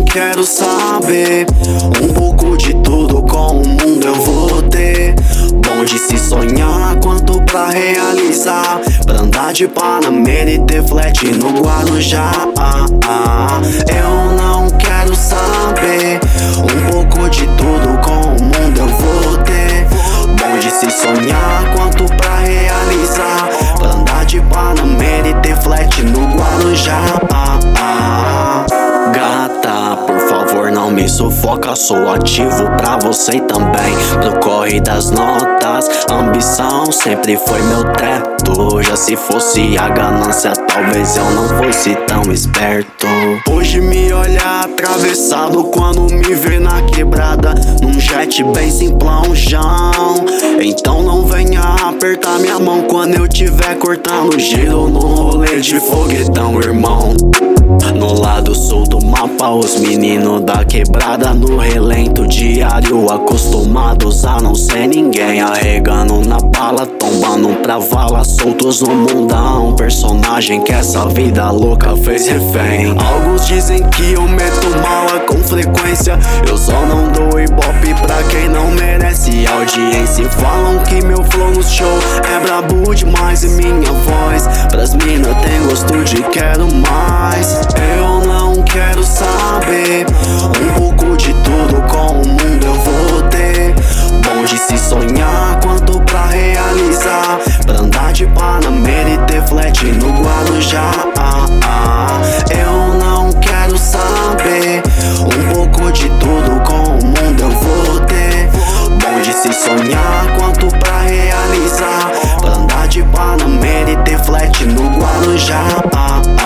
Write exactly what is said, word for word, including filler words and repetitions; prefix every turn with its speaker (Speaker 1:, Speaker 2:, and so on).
Speaker 1: quero saber um pouco de tudo com o mundo eu vou ter. Bom de se sonhar quanto pra realizar, pra andar de Panamera e ter flat no Guarujá. ah, ah. Eu não quero saber um pouco de tudo com o mundo eu vou ter. Bom de se sonhar quanto pra realizar, pra andar de Panamera e ter flat no Guarujá. ah, ah. Gata, por favor não me sufoca, sou ativo pra você também. Pro corre das notas, ambição sempre foi meu teto. Já se fosse a ganância, talvez eu não fosse tão esperto. Hoje me olha atravessado quando me vê na quebrada, num jet bem simplãozão. Então não venha apertar minha mão quando eu tiver cortando giro no rolê de foguetão, irmão. No lado sul do mapa, os meninos da quebrada no relento diário, acostumados a não ser ninguém, arregando na bala, tombando pra vala, soltos no mundão. Personagem que essa vida louca fez refém. Alguns dizem que eu meto mala com frequência, eu só não dou ibope pra quem não merece audiência. Falam que meu flow no show é brabo demais e minha voz pras mina tem gosto de quero mais. Eu não quero saber um pouco de tudo com o mundo eu vou ter. Bom de se sonhar quanto pra realizar, pra andar de Panamera e ter flat no Guarujá. ah, ah. Eu não quero saber um pouco de tudo com o mundo eu vou ter. Bom de se sonhar quanto pra realizar, pra andar de Panamera e ter flat no Guarujá. ah,